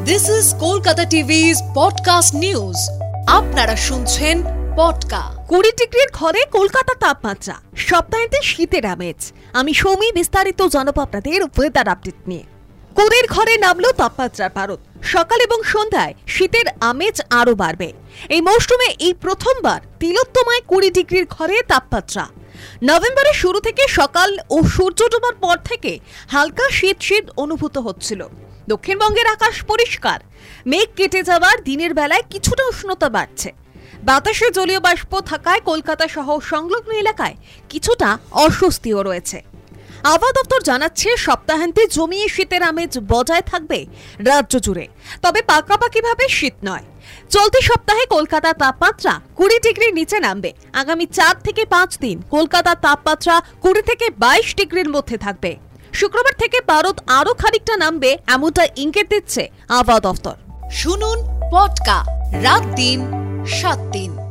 This is Kolkata TV's podcast news. আপনারা শুনছেন পডকা। 20 ডিগ্রির ঘরে কলকাতা তাপমাত্রা, সপ্তাহান্তে শীতের আমেজ। আমি সৌমি, বিস্তারিত জানাবো আপনাদের ওয়েদার আপডেট নিয়ে। 20 ঘরে নামলো তাপমাত্রার পারদ। সকাল এবং সন্ধ্যায় শীতের আমেজ আরো বাড়বে। এই মৌসুমে এই প্রথমবার তিলোত্তমায় 20 ডিগ্রির ঘরে তাপমাত্রা। নভেম্বরের শুরু থেকে সকাল ও সূর্য ডোবার পর থেকে হালকা শীত অনুভূত হচ্ছিল। দক্ষিণবঙ্গের আকাশ পরিষ্কার, মেঘ কেটে যাওয়ার দিনের বেলায় কিছুটা উষ্ণতা বাড়ছে। বাতাসে জলীয় বাষ্প থাকায় কলকাতা সহ সংলগ্ন এলাকায় কিছুটা অস্বস্তিও রয়েছে। আবহাওয়া দপ্তর জানাচ্ছে সপ্তাহান্তে জমিয়ে শীতের আমেজ বজায় থাকবে রাজ্য জুড়ে, তবে পাকাপাকিভাবে শীত নয়। চলতি সপ্তাহে কলকাতার তাপমাত্রা 20 ডিগ্রির নিচে নামবে। আগামী 4 থেকে 5 দিন কলকাতার তাপমাত্রা 20 থেকে 22 ডিগ্রির মধ্যে থাকবে। শুক্রবার থেকে পারদ আরো খানিকটা নামবে, এমনটা ইঙ্গিত দিচ্ছে আবহাওয়া দপ্তর। শুনুন পডকা, রাত দিন 7 দিন।